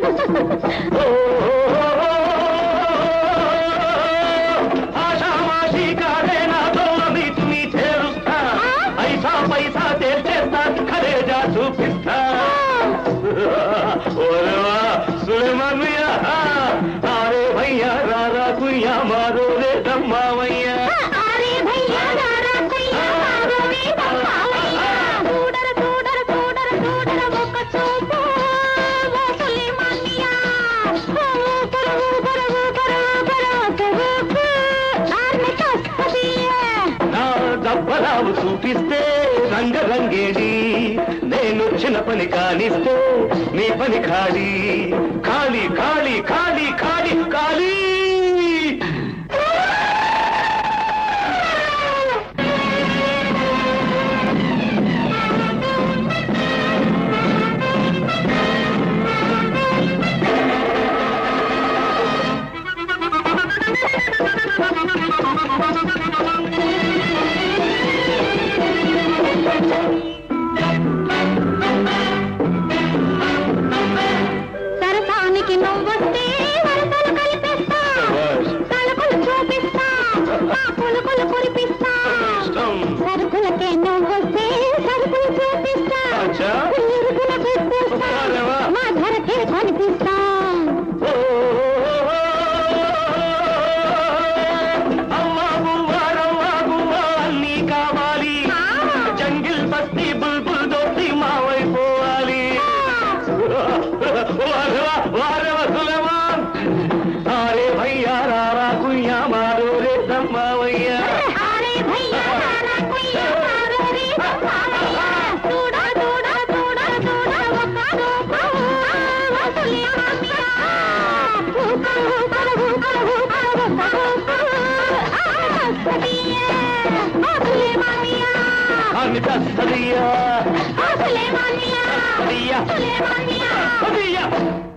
ఆషామాషి కాదే నాతో నీతిని చేరుస్తా ఐసా పైసా తేల్చేస్తా ఖరేజా చూపిస్తా ఓరేవా సులేమాన్ మియా అరే భయ్యా రారా కుయ్యా మారో రే దమ్మావయ్యా దబ్బరావు చూపిస్తే రంగరంగేడి నేనొచ్చిన పని కానిస్తే నీ పని ఖాళీ ఖాళీ ఖాళీ ఖాళీ ఖాళీ ఖాళీ సరసానికి నువ్వొస్తే వరసలు కలిపిస్తా తలుకులు చూపిస్తా పులుకులు కురిపిస్తా సరుకులకే నువ్వొస్తే సరుకులు చూపిస్తా ఇరుగుల పెట్టేస్తా మా ధరకే కనిపిస్తా अरे भैया रारा कुइया मारो रे दम्मावैया Suleiman Mia